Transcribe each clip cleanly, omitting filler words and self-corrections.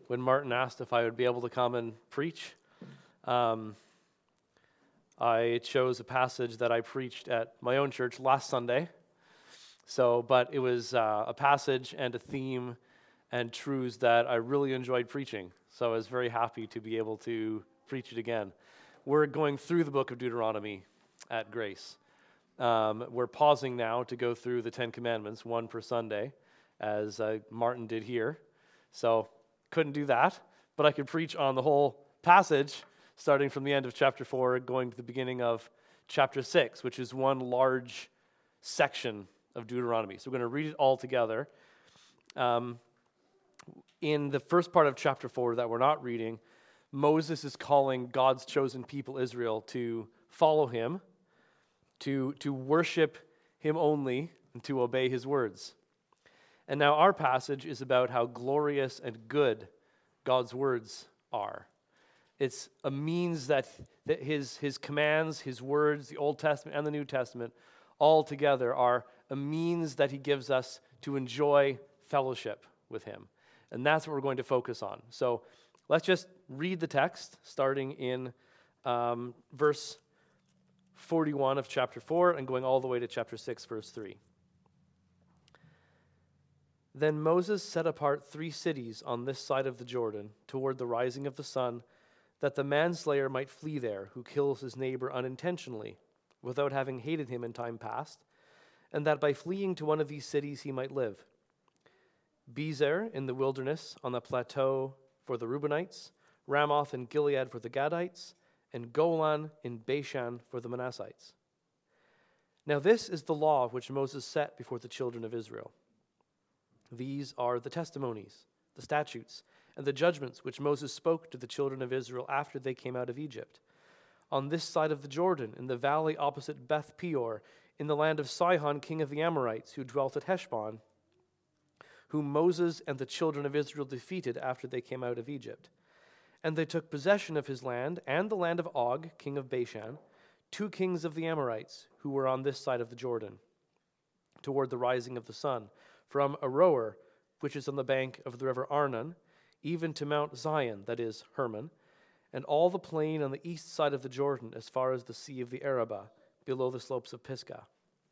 when Martin asked if I would be able to come and preach. I chose a passage that I preached at my own church last Sunday. But it was a passage and a theme and truths that I really enjoyed preaching. So I was very happy to be able to preach it again. We're going through the book of Deuteronomy at Grace. We're pausing now to go through the Ten Commandments, one per Sunday, as Martin did here. So couldn't do that, but I could preach on the whole passage, starting from the end of chapter 4, going to the beginning of chapter 6, which is one large section of Deuteronomy. So we're going to read it all together. In the first part of chapter 4 that we're not reading, Moses is calling God's chosen people, Israel, to follow him, to worship him only, and to obey his words. And now our passage is about how glorious and good God's words are. It's a means that his commands, his words, the Old Testament and the New Testament, all together are a means that he gives us to enjoy fellowship with him. And that's what we're going to focus on. So let's just read the text, starting in verse 41 of chapter 4 and going all the way to chapter 6, verse 3. Then Moses set apart 3 cities on this side of the Jordan toward the rising of the sun, that the manslayer might flee there who kills his neighbor unintentionally, without having hated him in time past, and that by fleeing to one of these cities he might live. Bezer in the wilderness on the plateau for the Reubenites, Ramoth in Gilead for the Gadites, and Golan in Bashan for the Manassites. Now this is the law which Moses set before the children of Israel. These are the testimonies, the statutes, and the judgments which Moses spoke to the children of Israel after they came out of Egypt. On this side of the Jordan, in the valley opposite Beth Peor, in the land of Sihon, king of the Amorites, who dwelt at Heshbon, whom Moses and the children of Israel defeated after they came out of Egypt. And they took possession of his land and the land of Og, king of Bashan, 2 kings of the Amorites, who were on this side of the Jordan, toward the rising of the sun, from Aroer, which is on the bank of the river Arnon, even to Mount Zion, that is, Hermon, and all the plain on the east side of the Jordan, as far as the sea of the Arabah, below the slopes of Pisgah.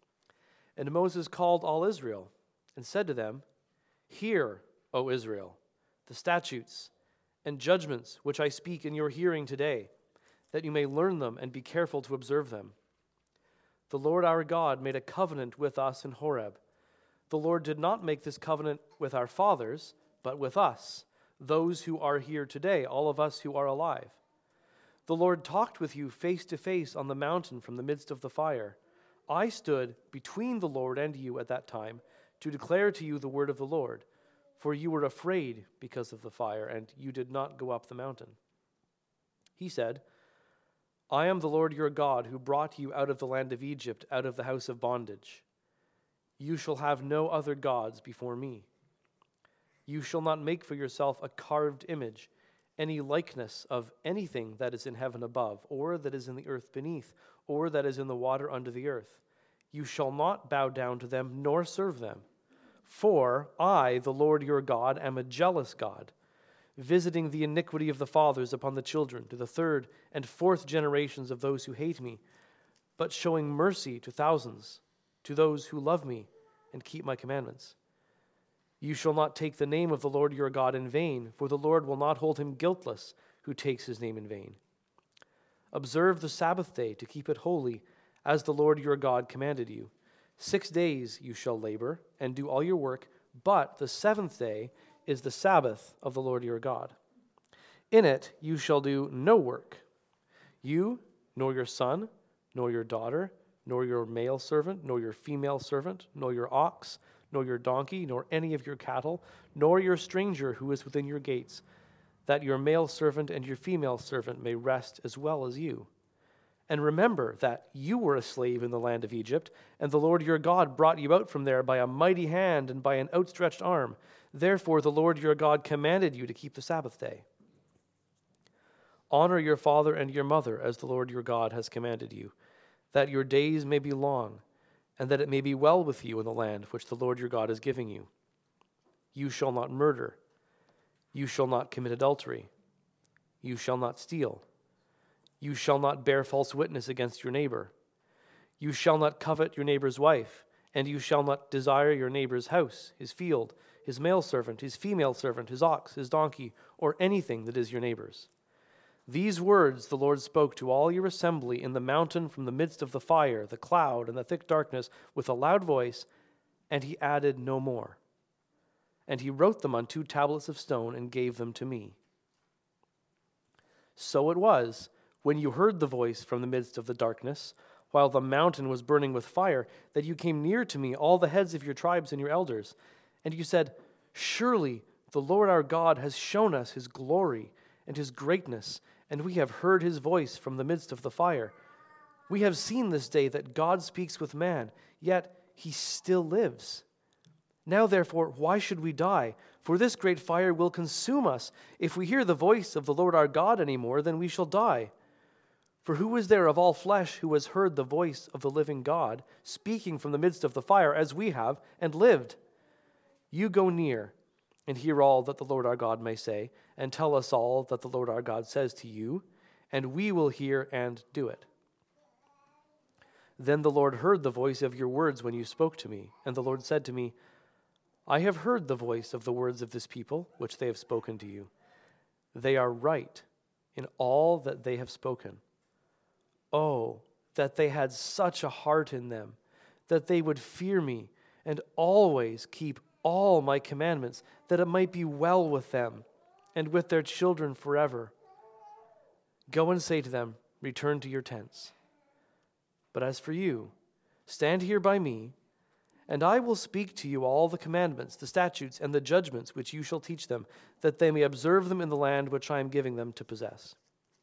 And Moses called all Israel, and said to them, Hear, O Israel, the statutes and judgments which I speak in your hearing today, that you may learn them and be careful to observe them. The Lord our God made a covenant with us in Horeb. The Lord did not make this covenant with our fathers, but with us, those who are here today, all of us who are alive. The Lord talked with you face to face on the mountain from the midst of the fire. I stood between the Lord and you at that time to declare to you the word of the Lord, for you were afraid because of the fire, and you did not go up the mountain. He said, I am the Lord your God, who brought you out of the land of Egypt, out of the house of bondage. You shall have no other gods before me. You shall not make for yourself a carved image, any likeness of anything that is in heaven above, or that is in the earth beneath, or that is in the water under the earth. You shall not bow down to them, nor serve them. For I, the Lord your God, am a jealous God, visiting the iniquity of the fathers upon the children, to the 3rd and 4th generations of those who hate me, but showing mercy to thousands, to those who love me and keep my commandments. You shall not take the name of the Lord your God in vain, for the Lord will not hold him guiltless who takes his name in vain. Observe the Sabbath day to keep it holy, as the Lord your God commanded you. 6 days you shall labor and do all your work, but the 7th day is the Sabbath of the Lord your God. In it you shall do no work, you, nor your son, nor your daughter, nor your male servant, nor your female servant, nor your ox, nor your donkey, nor any of your cattle, nor your stranger who is within your gates, that your male servant and your female servant may rest as well as you. And remember that you were a slave in the land of Egypt, and the Lord your God brought you out from there by a mighty hand and by an outstretched arm. Therefore the Lord your God commanded you to keep the Sabbath day. Honor your father and your mother, as the Lord your God has commanded you, that your days may be long, and that it may be well with you in the land which the Lord your God is giving you. You shall not murder. You shall not commit adultery. You shall not steal. You shall not bear false witness against your neighbor. You shall not covet your neighbor's wife, and you shall not desire your neighbor's house, his field, his male servant, his female servant, his ox, his donkey, or anything that is your neighbor's. These words the Lord spoke to all your assembly in the mountain from the midst of the fire, the cloud, and the thick darkness with a loud voice, and he added no more. And he wrote them on 2 tablets of stone and gave them to me. So it was, when you heard the voice from the midst of the darkness, while the mountain was burning with fire, that you came near to me, all the heads of your tribes and your elders. And you said, Surely the Lord our God has shown us his glory and his greatness, and we have heard his voice from the midst of the fire. We have seen this day that God speaks with man, yet he still lives. Now therefore, why should we die? For this great fire will consume us. If we hear the voice of the Lord our God any more, then we shall die. For who is there of all flesh who has heard the voice of the living God, speaking from the midst of the fire, as we have, and lived? You go near, and hear all that the Lord our God may say, and tell us all that the Lord our God says to you, and we will hear and do it. Then the Lord heard the voice of your words when you spoke to me, and the Lord said to me, I have heard the voice of the words of this people, which they have spoken to you. They are right in all that they have spoken. Oh, that they had such a heart in them, that they would fear me and always keep all my commandments, that it might be well with them and with their children forever. Go and say to them, Return to your tents. But as for you, stand here by me, and I will speak to you all the commandments, the statutes, and the judgments which you shall teach them, that they may observe them in the land which I am giving them to possess.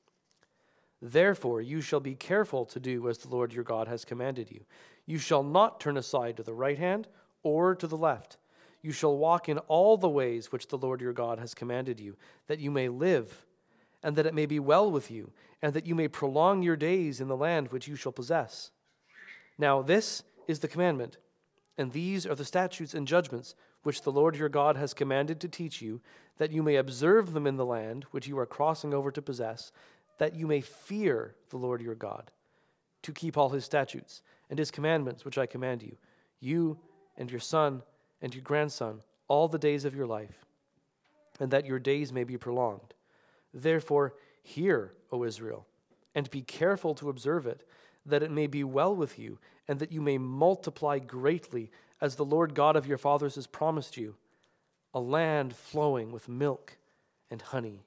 Therefore you shall be careful to do as the Lord your God has commanded you. You shall not turn aside to the right hand or to the left. You shall walk in all the ways which the Lord your God has commanded you, that you may live, and that it may be well with you, and that you may prolong your days in the land which you shall possess. Now this is the commandment, and these are the statutes and judgments which the Lord your God has commanded to teach you, that you may observe them in the land which you are crossing over to possess, that you may fear the Lord your God, to keep all his statutes and his commandments which I command you, you and your son and your grandson, all the days of your life, and that your days may be prolonged. Therefore, hear, O Israel, and be careful to observe it, that it may be well with you, and that you may multiply greatly, as the Lord God of your fathers has promised you, a land flowing with milk and honey.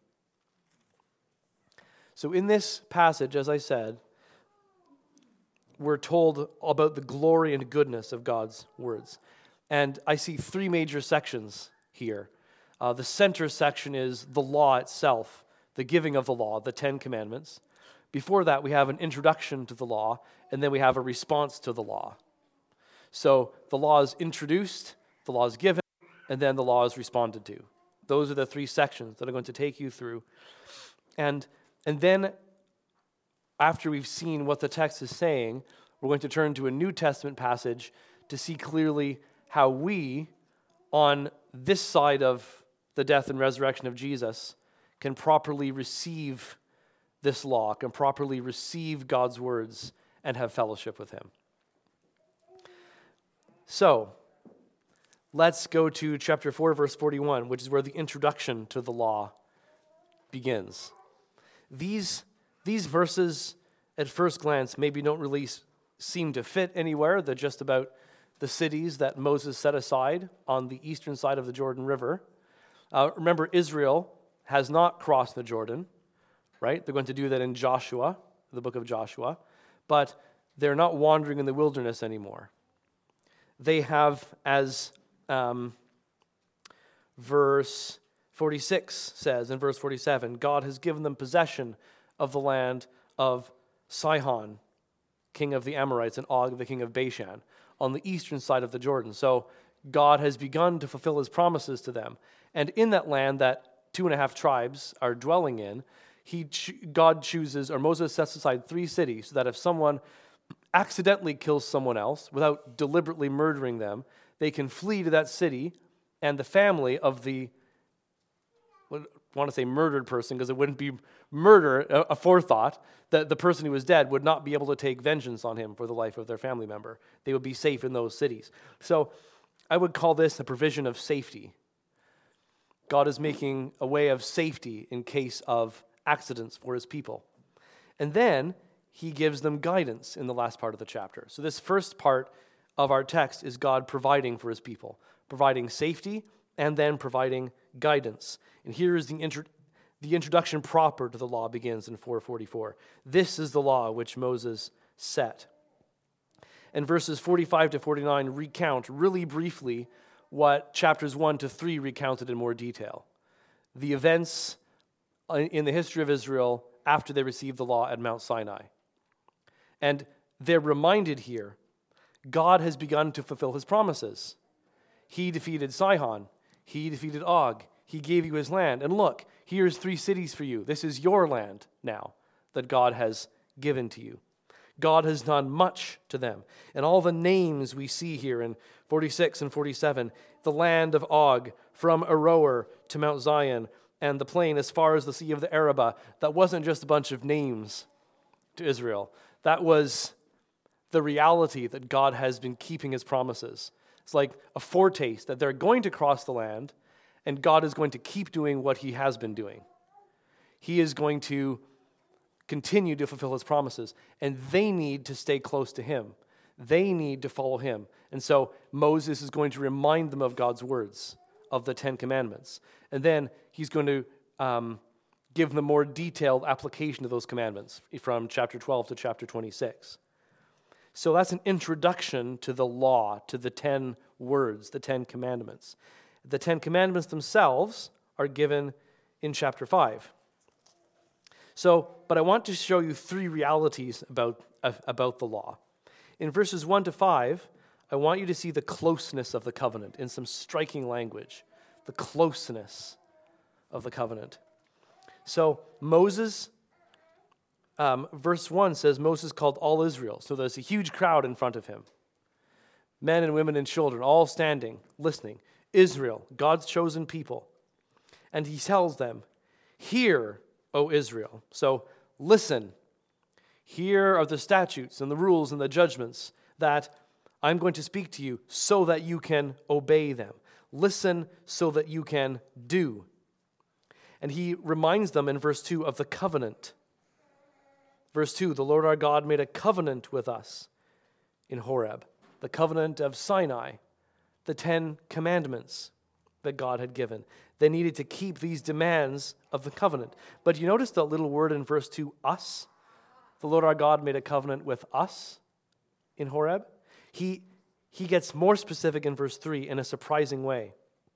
So in this passage, as I said, we're told about the glory and goodness of God's words. And I see 3 major sections here. The center section is the law itself, the giving of the law, the 10 commandments. Before that, we have an introduction to the law, and then we have a response to the law. So the law is introduced, the law is given, and then the law is responded to. Those are the 3 sections that I'm going to take you through. And then, after we've seen what the text is saying, we're going to turn to a New Testament passage to see clearly how we, on this side of the death and resurrection of Jesus, can properly receive this law, can properly receive God's words and have fellowship with him. So, let's go to chapter 4, verse 41, which is where the introduction to the law begins. These verses, at first glance, maybe don't really seem to fit anywhere. They're just about the cities that Moses set aside on the eastern side of the Jordan River. Remember, Israel has not crossed the Jordan, right? They're going to do that in Joshua, the book of Joshua, but they're not wandering in the wilderness anymore. They have, as verse 46 says, in verse 47, God has given them possession of the land of Sihon, king of the Amorites, and Og, the king of Bashan, on the eastern side of the Jordan. So God has begun to fulfill his promises to them. And in that land that 2.5 tribes are dwelling in, God chooses, or Moses sets aside 3 cities, so that if someone accidentally kills someone else without deliberately murdering them, they can flee to that city, and the family of the want to say murdered person because it wouldn't be murder, a forethought, that the person who was dead would not be able to take vengeance on him for the life of their family member. They would be safe in those cities. So I would call this a provision of safety. God is making a way of safety in case of accidents for his people. And then he gives them guidance in the last part of the chapter. So this first part of our text is God providing for his people, providing safety and then providing guidance. And here is the introduction proper to the law begins in 444. This is the law which Moses set. And verses 45 to 49 recount really briefly what chapters 1 to 3 recounted in more detail. The events in the history of Israel after they received the law at Mount Sinai. And they're reminded here, God has begun to fulfill his promises. He defeated Sihon. He defeated Og. He gave you his land. And look, here's 3 cities for you. This is your land now that God has given to you. God has done much to them. And all the names we see here in 46 and 47, the land of Og, from Aroer to Mount Zion, and the plain as far as the Sea of the Arabah, that wasn't just a bunch of names to Israel. That was the reality that God has been keeping his promises. It's like a foretaste that they're going to cross the land, and God is going to keep doing what he has been doing. He is going to continue to fulfill his promises, and they need to stay close to him. They need to follow him. And so Moses is going to remind them of God's words, of the 10 Commandments. And then he's going to give them more detailed application of those commandments from chapter 12 to chapter 26. So that's an introduction to the law, to the 10 words, the 10 Commandments. The 10 Commandments themselves are given in chapter 5. But I want to show you 3 realities about the law. In verses 1 to 5, I want you to see the closeness of the covenant in some striking language. The closeness of the covenant. So Moses, verse 1 says, Moses called all Israel. So there's a huge crowd in front of him. Men and women and children, all standing, listening. Israel, God's chosen people. And he tells them, "Hear, O Israel." So listen. Here are the statutes and the rules and the judgments that I'm going to speak to you so that you can obey them. Listen so that you can do. And he reminds them in verse 2 of the covenant. Verse 2, the Lord our God made a covenant with us in Horeb, the covenant of Sinai, the 10 commandments that God had given. They needed to keep these demands of the covenant. But you notice the little word in verse 2, us? The Lord our God made a covenant with us in Horeb. He gets more specific in verse 3 in a surprising way.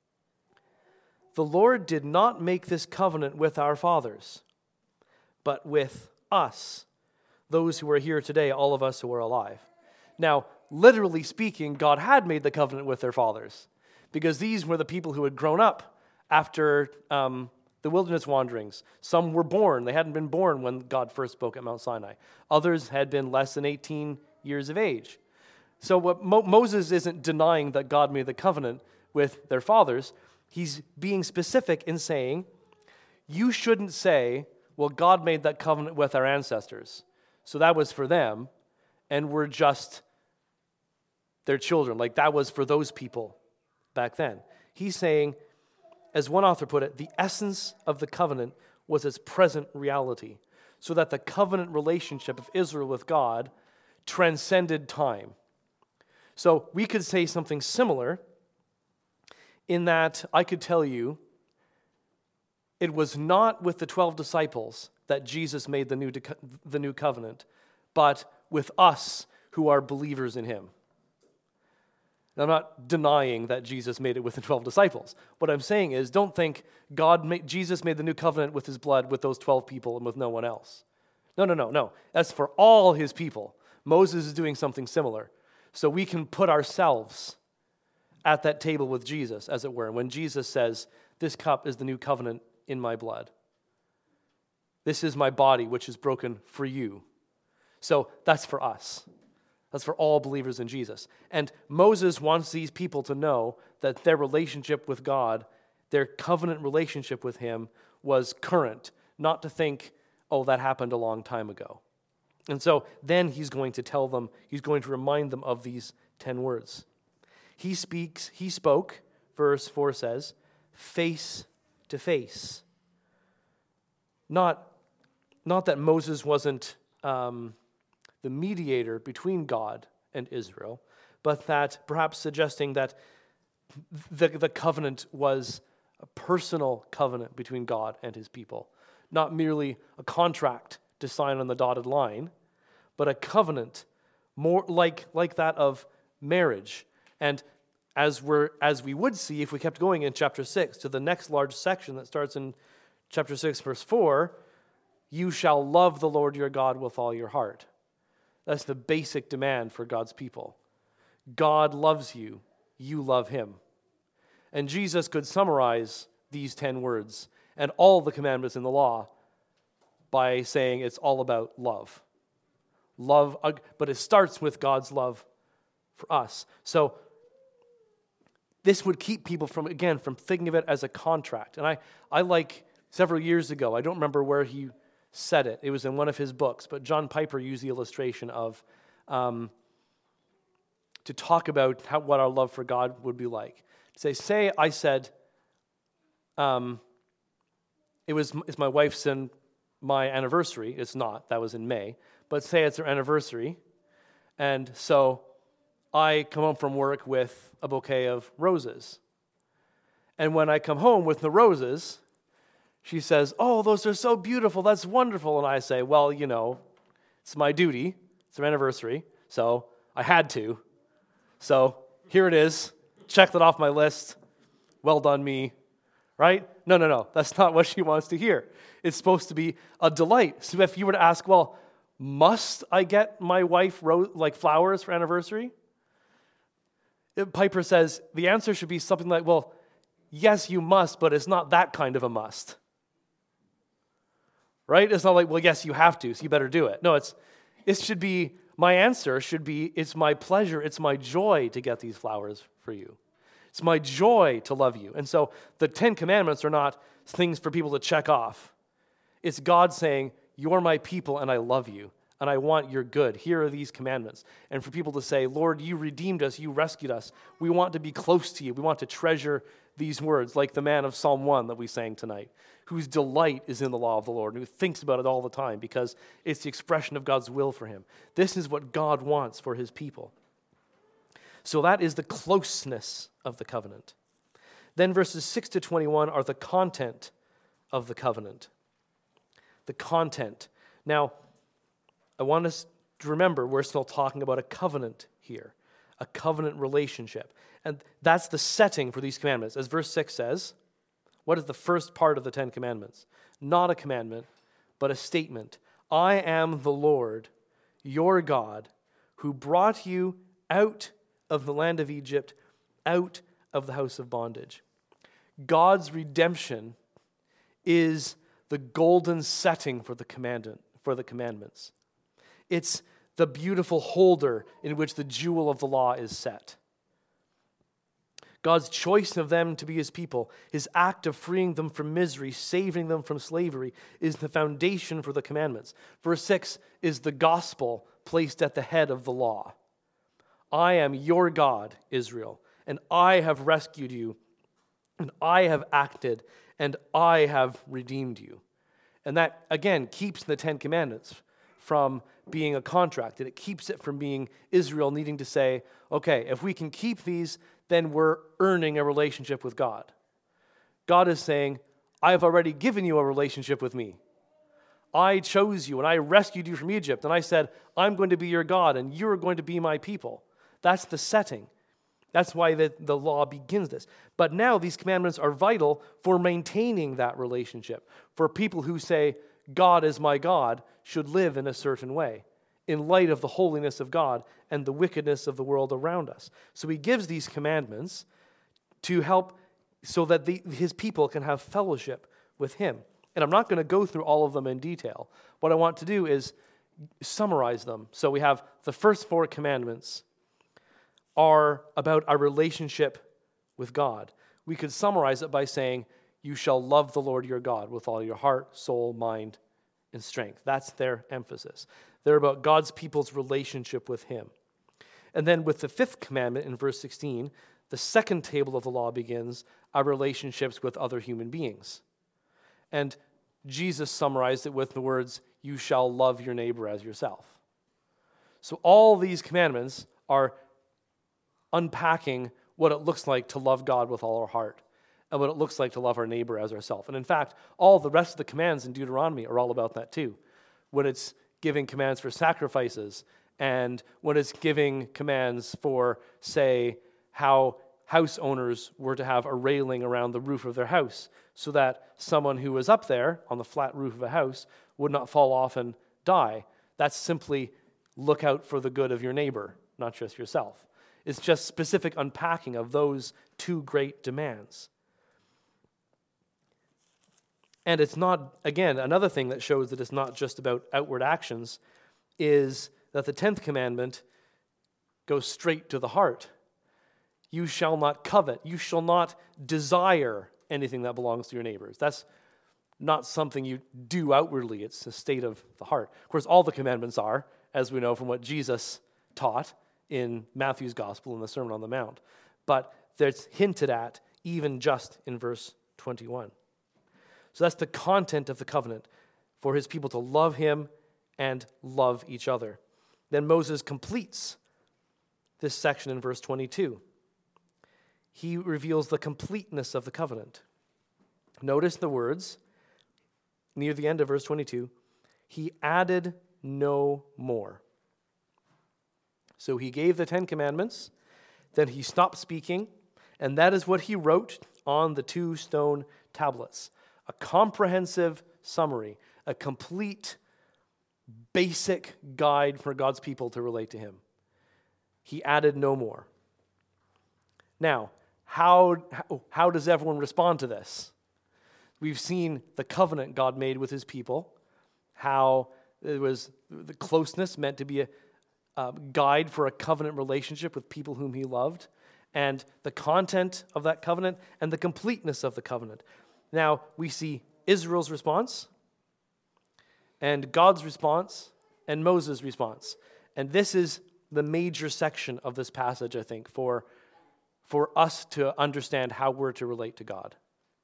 The Lord did not make this covenant with our fathers, but with us, those who are here today, all of us who are alive. Now, literally speaking, God had made the covenant with their fathers, because these were the people who had grown up after the wilderness wanderings. Some were born. They hadn't been born when God first spoke at Mount Sinai. Others had been less than 18 years of age. So what Moses isn't denying that God made the covenant with their fathers. He's being specific in saying, you shouldn't say, well, God made that covenant with our ancestors, so that was for them, and we're just their children. Like that was for those people back then. He's saying, as one author put it, the essence of the covenant was its present reality, so that the covenant relationship of Israel with God transcended time. So we could say something similar in that I could tell you it was not with the 12 disciples that Jesus made the new covenant, but with us who are believers in him. Now, I'm not denying that Jesus made it with the 12 disciples. What I'm saying is, don't think Jesus made the new covenant with his blood with those 12 people and with no one else. No. That's for all his people. Moses is doing something similar. So we can put ourselves at that table with Jesus, as it were. When Jesus says, this cup is the new covenant in my blood. This is my body, which is broken for you. So that's for us. That's for all believers in Jesus. And Moses wants these people to know that their relationship with God their covenant relationship with him was current, not to think, oh, that happened a long time ago. And so then he's going to tell them, he's going to remind them of these 10 words. He spoke, verse 4 says, face to face. Not that Moses wasn't the mediator between God and Israel, but that perhaps suggesting that the covenant was a personal covenant between God and his people. Not merely a contract to sign on the dotted line, but a covenant more like that of marriage. And as we would see if we kept going in chapter 6 to the next large section that starts in chapter 6, verse 4, you shall love the Lord your God with all your heart. That's the basic demand for God's people. God loves you, you love him. And Jesus could summarize these 10 words and all the commandments in the law by saying it's all about love. Love, but it starts with God's love for us. So this would keep people from thinking of it as a contract. And I like several years ago, I don't remember where he said it. It was in one of his books, but John Piper used the illustration of to talk about what our love for God would be like. Say I said, it's my wife's and my anniversary. It's not. That was in May. But say it's her anniversary. And so I come home from work with a bouquet of roses. And when I come home with the roses, she says, oh, those are so beautiful. That's wonderful. And I say, well, it's my duty. It's her anniversary. So I had to. So here it is. Check that off my list. Well done, me. Right? No. That's not what she wants to hear. It's supposed to be a delight. So if you were to ask, well, must I get my wife flowers for anniversary? Piper says the answer should be something like, well, yes, you must, but it's not that kind of a must. Right? It's not like, well, yes, you have to, so you better do it. No, my answer should be, it's my pleasure, it's my joy to get these flowers for you. It's my joy to love you. And so the 10 Commandments are not things for people to check off. It's God saying, you're my people and I love you and I want your good. Here are these commandments. And for people to say, Lord, you redeemed us, you rescued us. We want to be close to you. We want to treasure these words, like the man of Psalm 1 that we sang tonight, whose delight is in the law of the Lord, and who thinks about it all the time because it's the expression of God's will for him. This is what God wants for his people. So that is the closeness of the covenant. Then verses 6 to 21 are the content of the covenant. The content. Now, I want us to remember we're still talking about a covenant here, a covenant relationship. And that's the setting for these commandments. As verse 6 says, what is the first part of the 10 Commandments? Not a commandment, but a statement. I am the Lord, your God, who brought you out of the land of Egypt, out of the house of bondage. God's redemption is the golden setting for the commandments. It's the beautiful holder in which the jewel of the law is set. God's choice of them to be his people, his act of freeing them from misery, saving them from slavery, is the foundation for the commandments. Verse 6 is the gospel placed at the head of the law. I am your God, Israel, and I have rescued you, and I have acted, and I have redeemed you. And that, again, keeps the 10 Commandments from being a contract, and it keeps it from being Israel needing to say, okay, if we can keep these, then we're earning a relationship with God. God is saying, I have already given you a relationship with me. I chose you, and I rescued you from Egypt, and I said, I'm going to be your God, and you're going to be my people. That's the setting. That's why the law begins this. But now these commandments are vital for maintaining that relationship. For people who say, God is my God, should live in a certain way, in light of the holiness of God and the wickedness of the world around us. So he gives these commandments to help so that his people can have fellowship with him. And I'm not going to go through all of them in detail. What I want to do is summarize them. So we have the first 4 commandments are about our relationship with God. we could summarize it by saying, you shall love the Lord your God with all your heart, soul, mind, and strength. That's their emphasis. They're about God's people's relationship with him. And then with the fifth commandment in verse 16, the second table of the law begins, our relationships with other human beings. And Jesus summarized it with the words, you shall love your neighbor as yourself. So all these commandments are unpacking what it looks like to love God with all our heart and what it looks like to love our neighbor as ourselves. And in fact, all the rest of the commands in Deuteronomy are all about that too. When it's giving commands for sacrifices and when it's giving commands for, say, how house owners were to have a railing around the roof of their house so that someone who was up there on the flat roof of a house would not fall off and die. That's simply look out for the good of your neighbor, not just yourself. It's just specific unpacking of those two great demands. And it's not, again, another thing that shows that it's not just about outward actions is that the 10th commandment goes straight to the heart. You shall not covet. You shall not desire anything that belongs to your neighbors. That's not something you do outwardly. It's a state of the heart. Of course, all the commandments are, as we know from what Jesus taught in Matthew's Gospel in the Sermon on the Mount. But that's hinted at even just in verse 21. So that's the content of the covenant, for his people to love him and love each other. Then Moses completes this section in verse 22. He reveals the completeness of the covenant. Notice the words near the end of verse 22. He added no more. So he gave the 10 commandments, then he stopped speaking, and that is what he wrote on the 2 stone tablets. A comprehensive summary, a complete, basic guide for God's people to relate to him. He added no more. Now, how does everyone respond to this? We've seen the covenant God made with his people, how it was the closeness meant to be a guide for a covenant relationship with people whom he loved, and the content of that covenant and the completeness of the covenant. Now, we see Israel's response, and God's response, and Moses' response. And this is the major section of this passage, I think, for us to understand how we're to relate to God.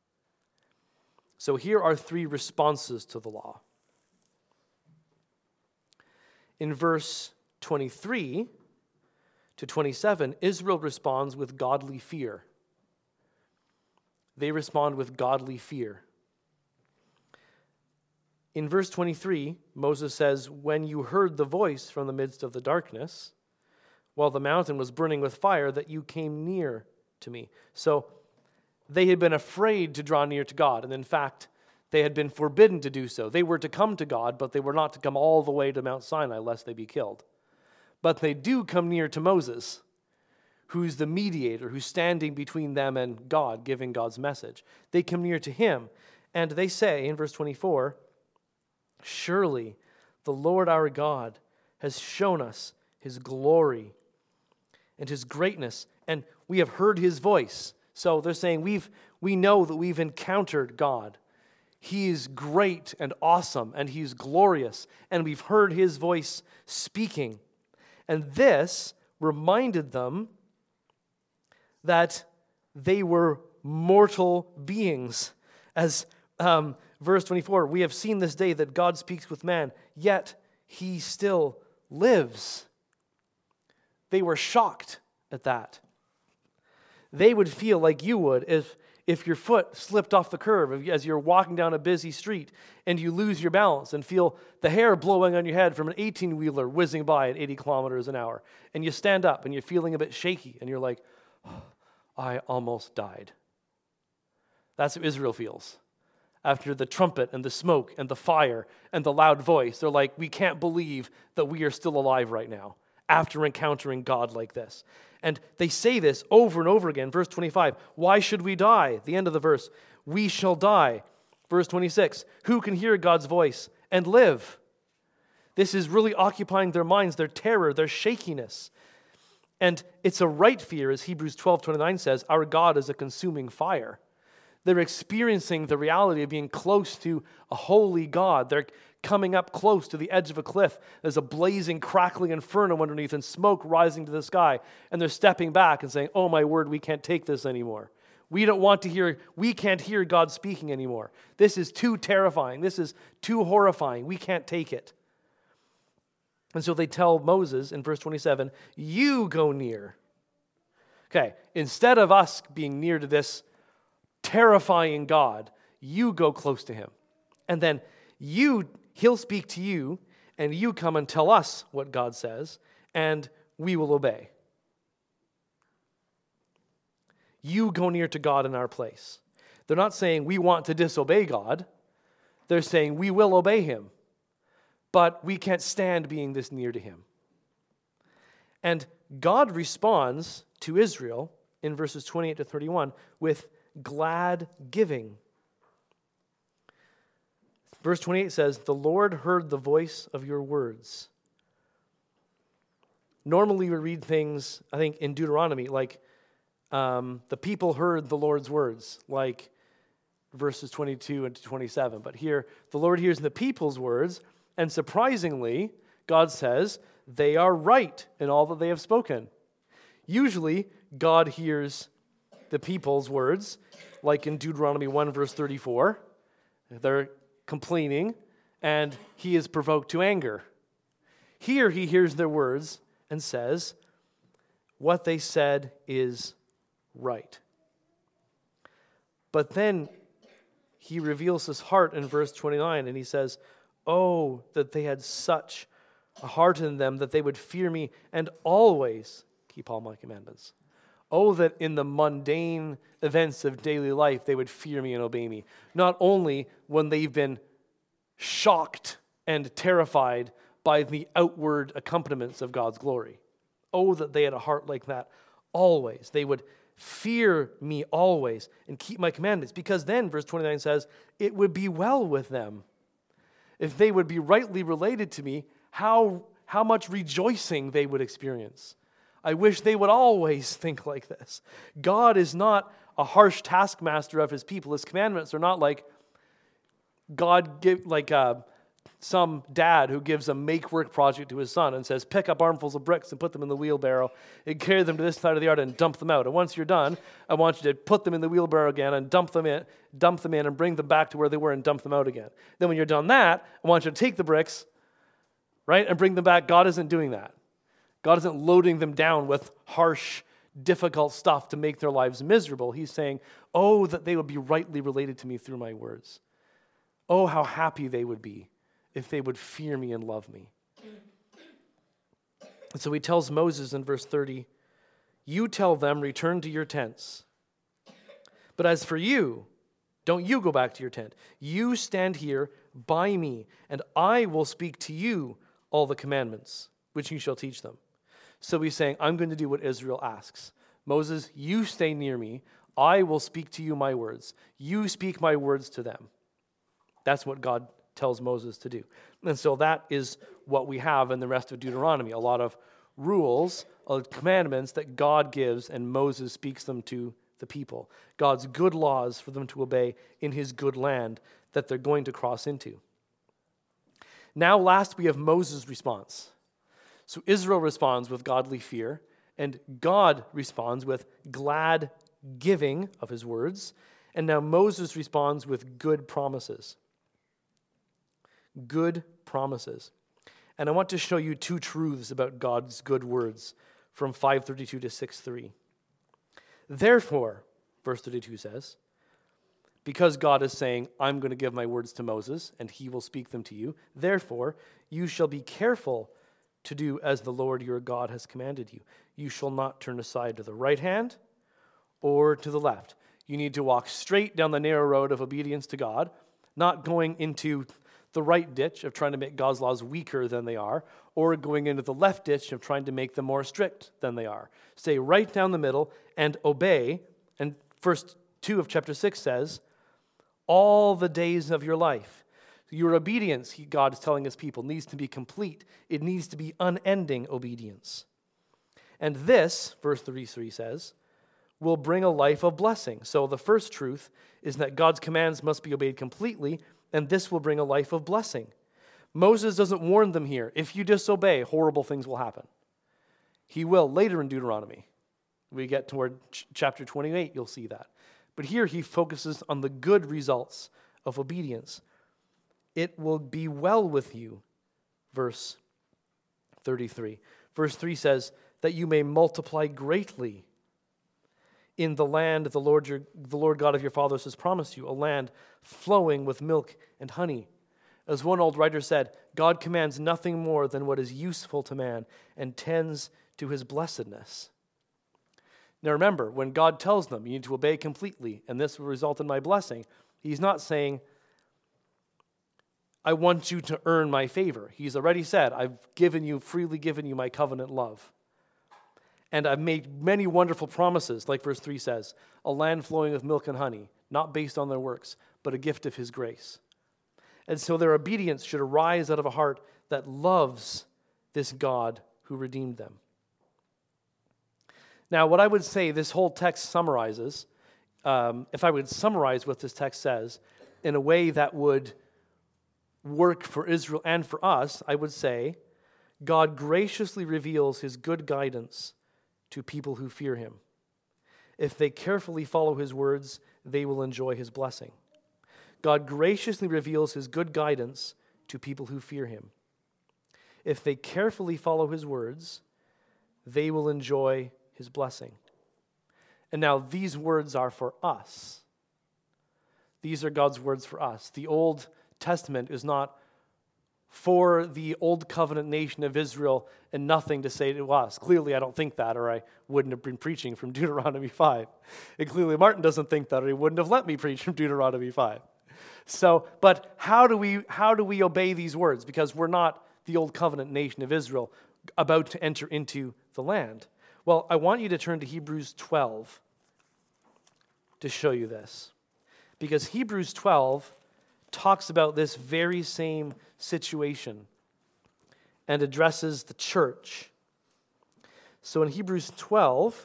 So here are 3 responses to the law. In verse 23 to 27, Israel responds with godly fear. They respond with godly fear. In verse 23, Moses says, when you heard the voice from the midst of the darkness, while the mountain was burning with fire, that you came near to me. So they had been afraid to draw near to God, and in fact, they had been forbidden to do so. They were to come to God, but they were not to come all the way to Mount Sinai, lest they be killed. But they do come near to Moses, who's the mediator, who's standing between them and God, giving God's message. They come near to him, and they say, in verse 24, surely the Lord our God has shown us his glory and his greatness, and we have heard his voice. So they're saying, we know that we've encountered God. He is great and awesome, and he's glorious, and we've heard his voice speaking. And this reminded them that they were mortal beings. As verse 24, we have seen this day that God speaks with man, yet he still lives. They were shocked at that. They would feel like you would if your foot slipped off the curb as you're walking down a busy street and you lose your balance and feel the hair blowing on your head from an 18-wheeler whizzing by at 80 kilometers an hour. And you stand up and you're feeling a bit shaky and you're like, oh, I almost died. That's how Israel feels. After the trumpet and the smoke and the fire and the loud voice, they're like, we can't believe that we are still alive right now after encountering God like this. And they say this over and over again. Verse 25, why should we die? The end of the verse, we shall die. Verse 26, who can hear God's voice and live? This is really occupying their minds, their terror, their shakiness. And it's a right fear, as Hebrews 12:29 says, our God is a consuming fire. They're experiencing the reality of being close to a holy God. They're coming up close to the edge of a cliff. There's a blazing, crackling inferno underneath and smoke rising to the sky. And they're stepping back and saying, oh my word, we can't take this anymore. We can't hear God speaking anymore. This is too terrifying. This is too horrifying. We can't take it. And so they tell Moses in verse 27, you go near. Okay, instead of us being near to this terrifying God, you go close to him. And then he'll speak to you, and you come and tell us what God says, and we will obey. You go near to God in our place. They're not saying we want to disobey God. They're saying we will obey him, but we can't stand being this near to him. And God responds to Israel in verses 28 to 31 with glad giving. Verse 28 says, the Lord heard the voice of your words. Normally we read things, I think, in Deuteronomy, like the people heard the Lord's words, like verses 22 and 27. But here, the Lord hears the people's words, and surprisingly, God says, they are right in all that they have spoken. Usually, God hears the people's words, like in Deuteronomy 1, verse 34. They're complaining, and he is provoked to anger. Here, he hears their words and says, what they said is right. But then he reveals his heart in verse 29, and he says, oh, that they had such a heart in them that they would fear me and always keep all my commandments. Oh, that in the mundane events of daily life they would fear me and obey me. Not only when they've been shocked and terrified by the outward accompaniments of God's glory. Oh, that they had a heart like that always. They would fear me always and keep my commandments. Because then, verse 29 says, it would be well with them. If they would be rightly related to me, how much rejoicing they would experience. I wish they would always think like this. God is not a harsh taskmaster of his people. His commandments are not like some dad who gives a make-work project to his son and says, pick up armfuls of bricks and put them in the wheelbarrow and carry them to this side of the yard and dump them out. And once you're done, I want you to put them in the wheelbarrow again and dump them in and bring them back to where they were and dump them out again. Then when you're done that, I want you to take the bricks, right, and bring them back. God isn't doing that. God isn't loading them down with harsh, difficult stuff to make their lives miserable. He's saying, oh, that they would be rightly related to me through my words. Oh, how happy they would be if they would fear me and love me. And so he tells Moses in verse 30, you tell them, return to your tents. But as for you, don't you go back to your tent. You stand here by me, and I will speak to you all the commandments, which you shall teach them. So he's saying, I'm going to do what Israel asks. Moses, you stay near me. I will speak to you my words. You speak my words to them. That's what God tells Moses to do. And so that is what we have in the rest of Deuteronomy. A lot of rules, commandments that God gives, and Moses speaks them to the people. God's good laws for them to obey in his good land that they're going to cross into. Now last we have Moses' response. So Israel responds with godly fear, and God responds with glad giving of his words, and now Moses responds with good promises. Good promises. And I want to show you two truths about God's good words from 5:32 to 6:3. Therefore, verse 32 says, because God is saying, I'm going to give my words to Moses, and he will speak them to you, therefore, you shall be careful to do as the Lord your God has commanded you. You shall not turn aside to the right hand or to the left. You need to walk straight down the narrow road of obedience to God, not going into the right ditch of trying to make God's laws weaker than they are, or going into the left ditch of trying to make them more strict than they are. Stay right down the middle and obey. And verse 2 of chapter 6 says, all the days of your life. Your obedience, God is telling his people, needs to be complete. It needs to be unending obedience. And this, verse 33 says, will bring a life of blessing. So the first truth is that God's commands must be obeyed completely, and this will bring a life of blessing. Moses doesn't warn them here. If you disobey, horrible things will happen. He will later in Deuteronomy. We get toward chapter 28, you'll see that. But here he focuses on the good results of obedience. It will be well with you, verse 33. Verse 3 says, that you may multiply greatly in the land the Lord God of your fathers has promised you, a land flowing with milk and honey. As one old writer said, God commands nothing more than what is useful to man and tends to his blessedness. Now remember, when God tells them, you need to obey completely, and this will result in my blessing, he's not saying, I want you to earn my favor. He's already said, I've freely given you my covenant love. And I've made many wonderful promises, like verse 3 says, a land flowing with milk and honey, not based on their works, but a gift of his grace. And so their obedience should arise out of a heart that loves this God who redeemed them. Now, what I would say this whole text summarizes, if I would summarize what this text says in a way that would work for Israel and for us, I would say, God graciously reveals his good guidance to people who fear him. If they carefully follow his words, they will enjoy his blessing. God graciously reveals his good guidance to people who fear him. If they carefully follow his words, they will enjoy his blessing. And now these words are for us. These are God's words for us. The Old Testament is not for the old covenant nation of Israel and nothing to say to us. Clearly, I don't think that, or I wouldn't have been preaching from Deuteronomy 5. And clearly, Martin doesn't think that, or he wouldn't have let me preach from Deuteronomy 5. So, but how do we obey these words? Because we're not the old covenant nation of Israel about to enter into the land. Well, I want you to turn to Hebrews 12 to show you this. Because Hebrews 12 talks about this very same situation and addresses the church. So in Hebrews 12,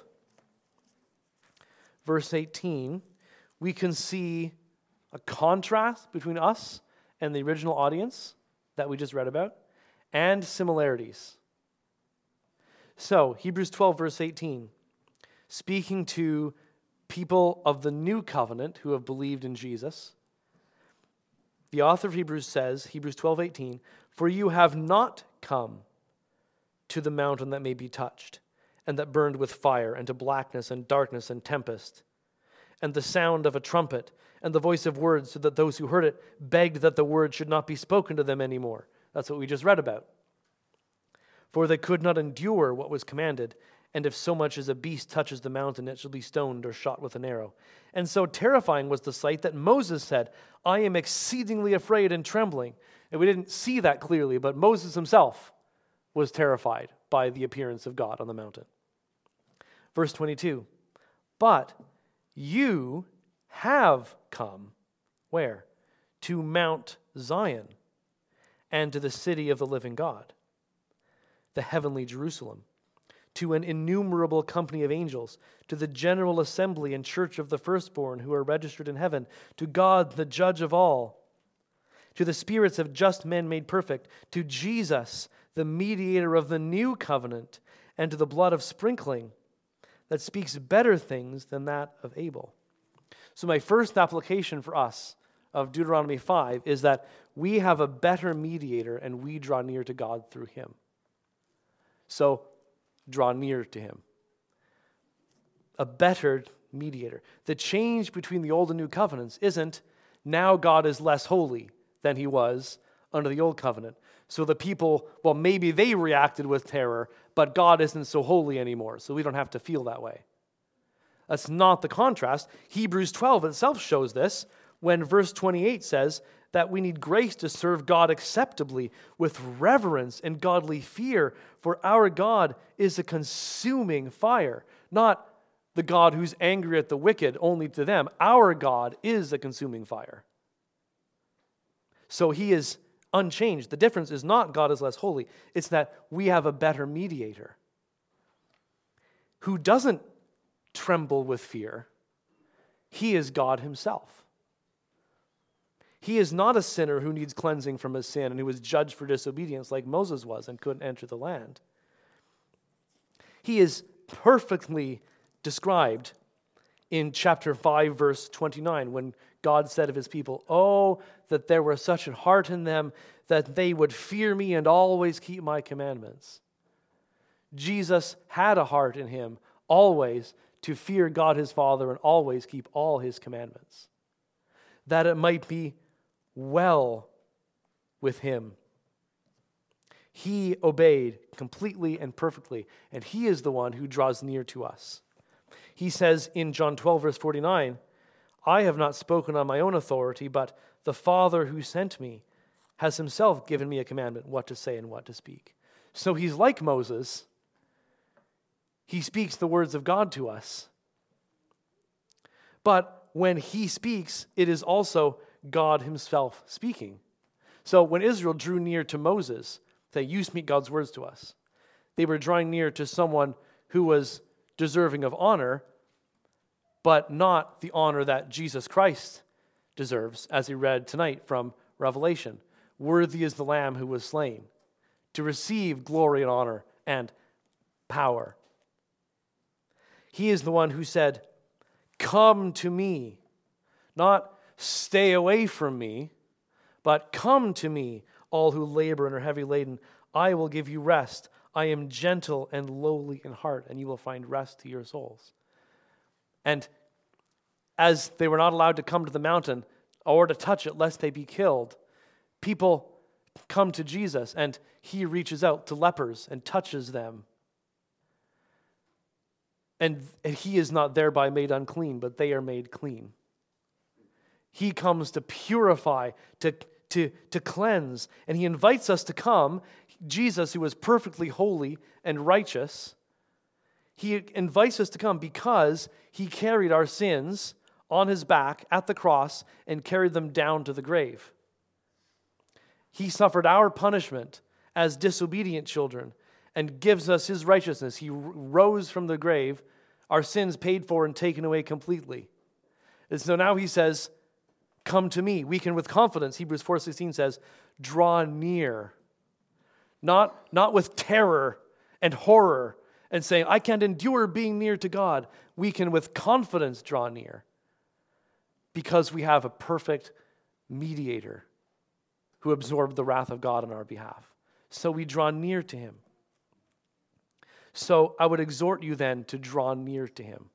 verse 18, we can see a contrast between us and the original audience that we just read about, and similarities. So, Hebrews 12, verse 18, speaking to people of the new covenant who have believed in Jesus, the author of Hebrews says, Hebrews 12, 18, for you have not come to the mountain that may be touched, and that burned with fire, and to blackness and darkness and tempest, and the sound of a trumpet, and the voice of words, so that those who heard it begged that the word should not be spoken to them anymore. That's what we just read about. For they could not endure what was commanded, and if so much as a beast touches the mountain, it shall be stoned or shot with an arrow. And so terrifying was the sight that Moses said, I am exceedingly afraid and trembling. And we didn't see that clearly, but Moses himself was terrified by the appearance of God on the mountain. Verse 22, but you have come, where? To Mount Zion, and to the city of the living God, the heavenly Jerusalem, to an innumerable company of angels, to the general assembly and church of the firstborn who are registered in heaven, to God, the judge of all, to the spirits of just men made perfect, to Jesus, the mediator of the new covenant, and to the blood of sprinkling that speaks better things than that of Abel. So my first application for us of Deuteronomy 5 is that we have a better mediator and we draw near to God through him. So draw near to him. A better mediator. The change between the old and new covenants isn't now God is less holy than he was under the old covenant. So the people, well, maybe they reacted with terror, but God isn't so holy anymore, so we don't have to feel that way. That's not the contrast. Hebrews 12 itself shows this when verse 28 says that we need grace to serve God acceptably with reverence and godly fear, for our God is a consuming fire, not the God who's angry at the wicked only to them. Our God is a consuming fire. So he is unchanged. The difference is not God is less holy. It's that we have a better mediator. who doesn't tremble with fear. He is God himself. He is not a sinner who needs cleansing from his sin and who was judged for disobedience like Moses was and couldn't enter the land. He is perfectly described in chapter 5, verse 29, when God said of his people, "Oh, that there were such a heart in them that they would fear me and always keep my commandments." Jesus had a heart in him always to fear God his Father and always keep all his commandments, that it might be well with him. He obeyed completely and perfectly, and he is the one who draws near to us. He says in John 12, verse 49, "I have not spoken on my own authority, but the Father who sent me has himself given me a commandment what to say and what to speak." So he's like Moses. He speaks the words of God to us. But when he speaks, it is also God himself speaking. So when Israel drew near to Moses, they "You speak God's words to us," they were drawing near to someone who was deserving of honor, but not the honor that Jesus Christ deserves, as we read tonight from Revelation. Worthy is the Lamb who was slain to receive glory and honor and power. He is the one who said, "Come to me," not "stay away from me," but "Come to me, all who labor and are heavy laden. I will give you rest. I am gentle and lowly in heart, and you will find rest to your souls." And as they were not allowed to come to the mountain or to touch it lest they be killed, people come to Jesus, and he reaches out to lepers and touches them. And he is not thereby made unclean, but they are made clean. He comes to purify, to cleanse, and he invites us to come. Jesus, who was perfectly holy and righteous, he invites us to come because he carried our sins on his back at the cross and carried them down to the grave. He suffered our punishment as disobedient children and gives us his righteousness. He rose from the grave, our sins paid for and taken away completely. And so now he says, "Come to me." We can with confidence, Hebrews 4:16 says, draw near. Not with terror and horror and saying, "I can't endure being near to God." We can with confidence draw near because we have a perfect mediator who absorbed the wrath of God on our behalf. So we draw near to him. So I would exhort you then to draw near to him.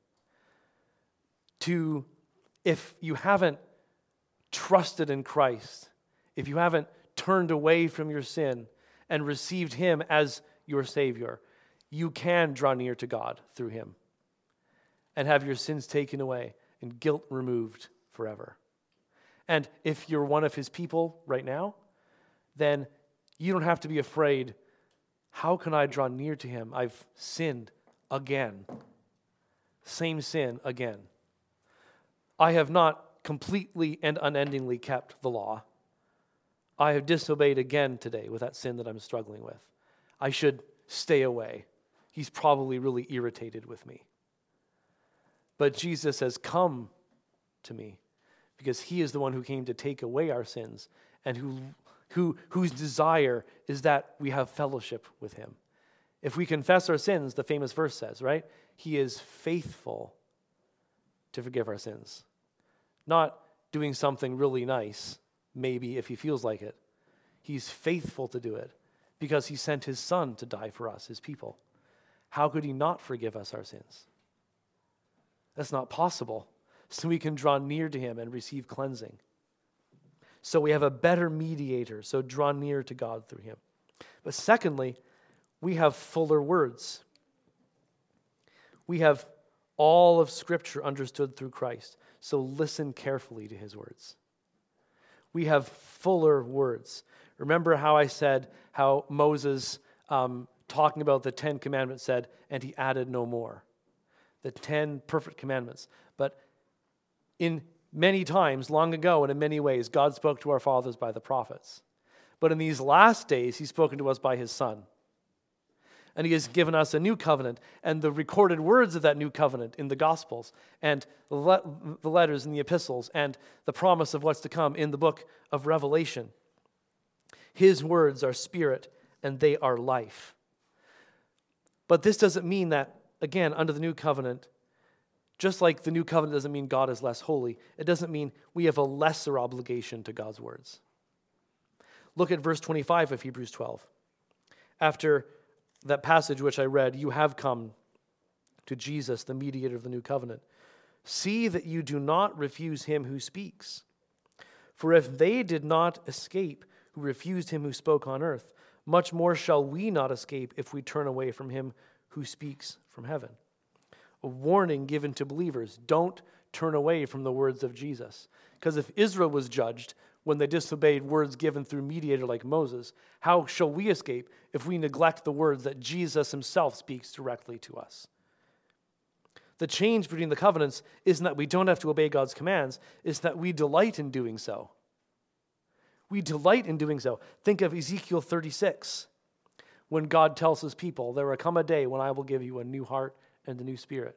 If you haven't trusted in Christ, if you haven't turned away from your sin and received him as your Savior, you can draw near to God through him and have your sins taken away and guilt removed forever. And if you're one of his people right now, then you don't have to be afraid. How can I draw near to him? I've sinned again. Same sin again. I have not completely and unendingly kept the law. I have disobeyed again today with that sin that I'm struggling with. I should stay away. He's probably really irritated with me. But Jesus says, "Come to me," because he is the one who came to take away our sins and whose desire is that we have fellowship with him. If we confess our sins, the famous verse says, right? He is faithful to forgive our sins. Not doing something really nice, maybe if he feels like it. He's faithful to do it because he sent his son to die for us, his people. How could he not forgive us our sins? That's not possible. So we can draw near to him and receive cleansing. So we have a better mediator, so draw near to God through him. But secondly, we have fuller words. We have all of Scripture understood through Christ, so listen carefully to his words. We have fuller words. Remember how I said how Moses, talking about the 10 Commandments, said, "And he added no more." The 10 perfect commandments. But in many times, long ago and in many ways, God spoke to our fathers by the prophets. But in these last days, he's spoken to us by his Son. And he has given us a new covenant and the recorded words of that new covenant in the Gospels and the letters in the epistles and the promise of what's to come in the book of Revelation. His words are spirit and they are life. But this doesn't mean that, again, under the new covenant, just like the new covenant doesn't mean God is less holy, it doesn't mean we have a lesser obligation to God's words. Look at verse 25 of Hebrews 12. After that passage which I read, you have come to Jesus, the mediator of the new covenant. See that you do not refuse him who speaks. For if they did not escape who refused him who spoke on earth, much more shall we not escape if we turn away from him who speaks from heaven. A warning given to believers, don't turn away from the words of Jesus. Because if Israel was judged when they disobeyed words given through a mediator like Moses, how shall we escape if we neglect the words that Jesus himself speaks directly to us? The change between the covenants isn't that we don't have to obey God's commands, it's that we delight in doing so. We delight in doing so. Think of Ezekiel 36, when God tells his people, there will come a day when I will give you a new heart and a new spirit.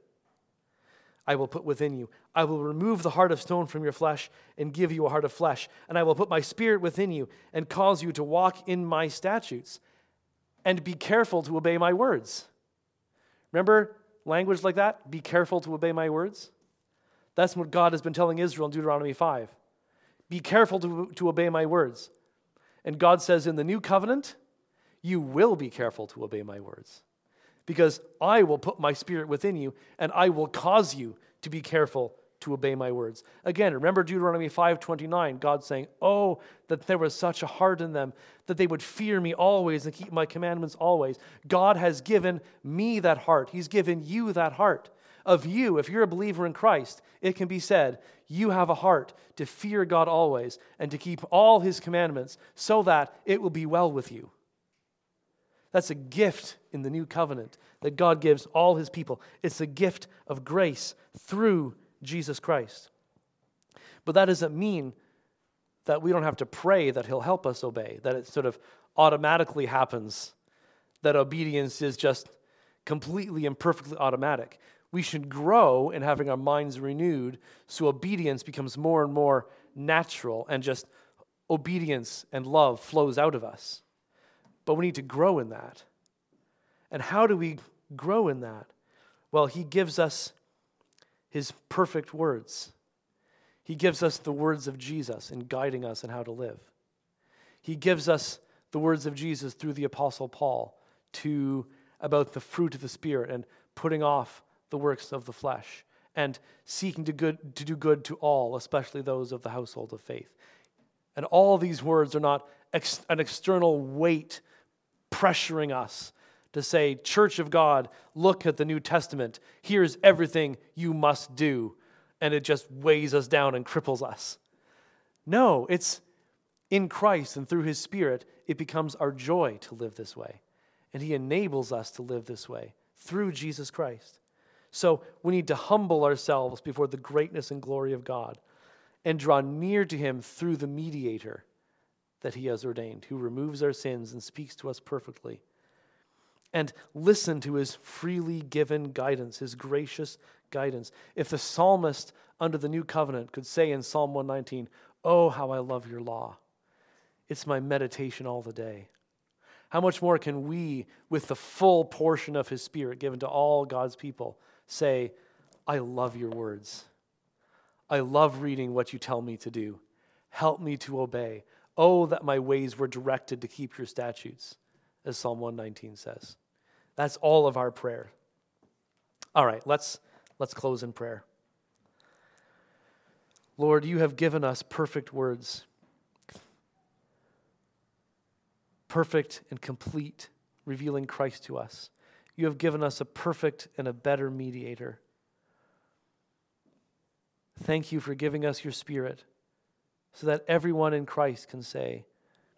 I will put within you. I will remove the heart of stone from your flesh and give you a heart of flesh. And I will put my spirit within you and cause you to walk in my statutes and be careful to obey my words. Remember language like that? Be careful to obey my words. That's what God has been telling Israel in Deuteronomy 5. Be careful to obey my words. And God says in the new covenant, you will be careful to obey my words. Because I will put my spirit within you, and I will cause you to be careful to obey my words. Again, remember Deuteronomy 5:29, God saying, oh, that there was such a heart in them, that they would fear me always and keep my commandments always. God has given me that heart. He's given you that heart. Of you, if you're a believer in Christ, it can be said, you have a heart to fear God always and to keep all his commandments so that it will be well with you. That's a gift in the new covenant that God gives all his people. It's a gift of grace through Jesus Christ. But that doesn't mean that we don't have to pray that he'll help us obey, that it sort of automatically happens, that obedience is just completely and perfectly automatic. We should grow in having our minds renewed so obedience becomes more and more natural and just obedience and love flows out of us. But we need to grow in that. And how do we grow in that? Well, he gives us his perfect words. He gives us the words of Jesus in guiding us in how to live. He gives us the words of Jesus through the Apostle Paul about the fruit of the Spirit and putting off the works of the flesh and seeking to do good to all, especially those of the household of faith. And all these words are not an external weight pressuring us to say, Church of God, look at the New Testament. Here's everything you must do. And it just weighs us down and cripples us. No, it's in Christ and through his Spirit, it becomes our joy to live this way. And he enables us to live this way through Jesus Christ. So we need to humble ourselves before the greatness and glory of God and draw near to him through the mediator that he has ordained, who removes our sins and speaks to us perfectly. And listen to his freely given guidance, his gracious guidance. If the psalmist under the new covenant could say in Psalm 119, oh, how I love your law. It's my meditation all the day. How much more can we, with the full portion of his Spirit given to all God's people, say, I love your words. I love reading what you tell me to do. Help me to obey. Oh, that my ways were directed to keep your statutes, as Psalm 119 says. That's all of our prayer. All right, let's close in prayer. Lord, you have given us perfect words, perfect and complete, revealing Christ to us. You have given us a perfect and a better mediator. Thank you for giving us your Spirit so that everyone in Christ can say,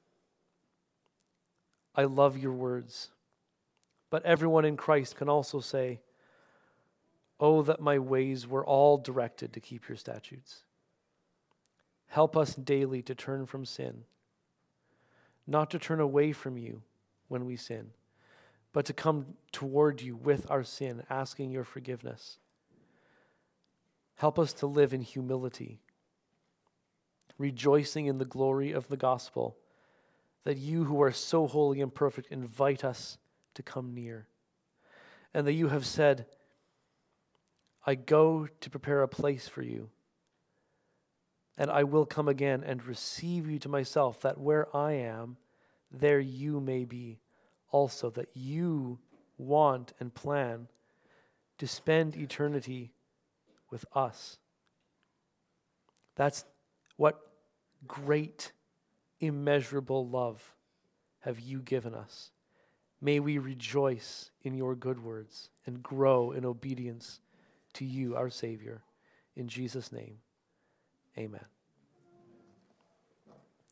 I love your words. But everyone in Christ can also say, oh, that my ways were all directed to keep your statutes. Help us daily to turn from sin, not to turn away from you when we sin, but to come toward you with our sin, asking your forgiveness. Help us to live in humility, rejoicing in the glory of the gospel, that you who are so holy and perfect invite us to come near. And that you have said, I go to prepare a place for you, and I will come again and receive you to myself, that where I am, there you may be also, that you want and plan to spend eternity with us. That's what great, immeasurable love have you given us. May we rejoice in your good words and grow in obedience to you, our Savior. In Jesus' name, amen.